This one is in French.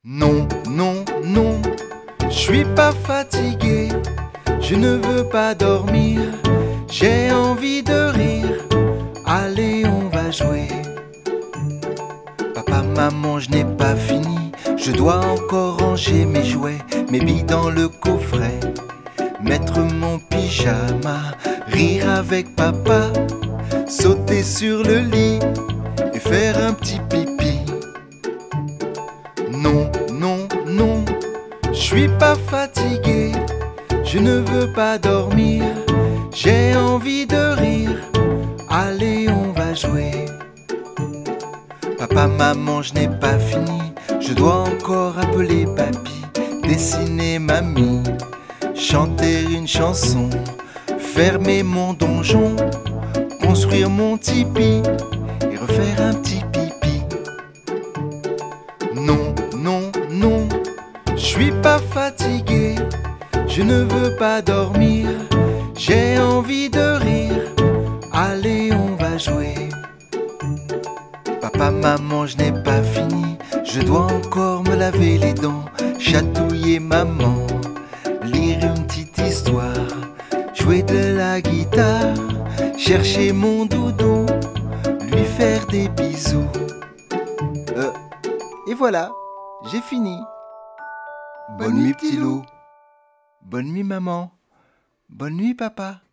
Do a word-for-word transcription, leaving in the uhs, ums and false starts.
Non, non, non, je suis pas fatigué, je ne veux pas dormir, j'ai envie de rire, allez on va jouer. Papa, maman, je n'ai pas fini, je dois encore ranger mes jouets, mes billes dans le coffret, mettre mon pyjama, rire avec papa, sauter sur le lit et faire un petit pipi. Non, non, non, je suis pas fatigué, je ne veux pas dormir, j'ai envie de rire, allez on va jouer. Papa, maman, je n'ai pas fini, je dois encore appeler papy, dessiner mamie, chanter une chanson, fermer mon donjon, construire mon tipi et refaire un petit pipi. Non, non, non, je suis pas fatigué, je ne veux pas dormir, j'ai envie de rire, allez on va jouer. Papa, maman, je n'ai pas fini, je dois encore me laver les dents, chatouiller maman, lire une petite histoire, jouer de la guitare, chercher mon doudou, lui faire des bisous. Euh, et voilà, j'ai fini. Bonne nuit petit loup. Bonne nuit maman. Bonne nuit papa.